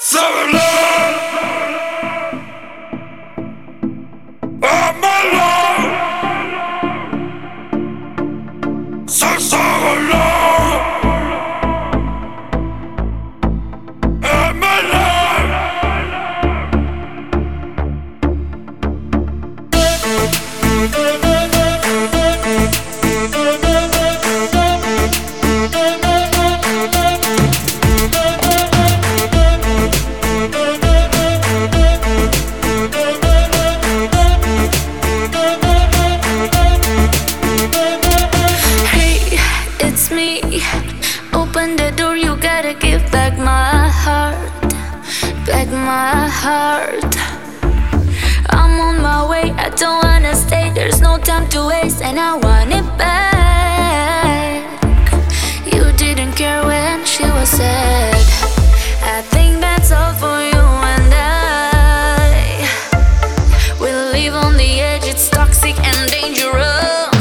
Open the door, you gotta give back my heart. I'm on my way, I don't wanna stay, there's no time to waste, and I want it back. You didn't care when she was sad. I think that's all for you and I. We live on the edge, it's toxic and dangerous.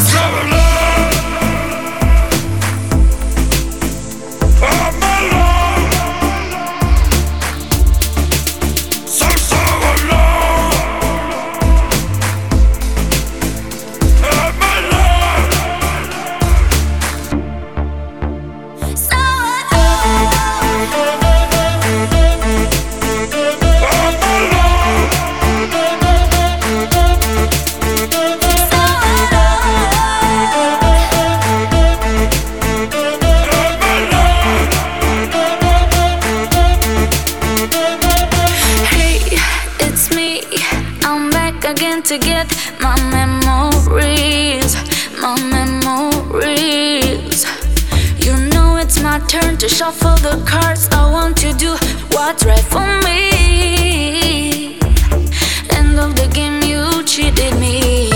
Again to get my memories. You know it's my turn to shuffle the cards. I want to do what's right for me. End of the game, you cheated me.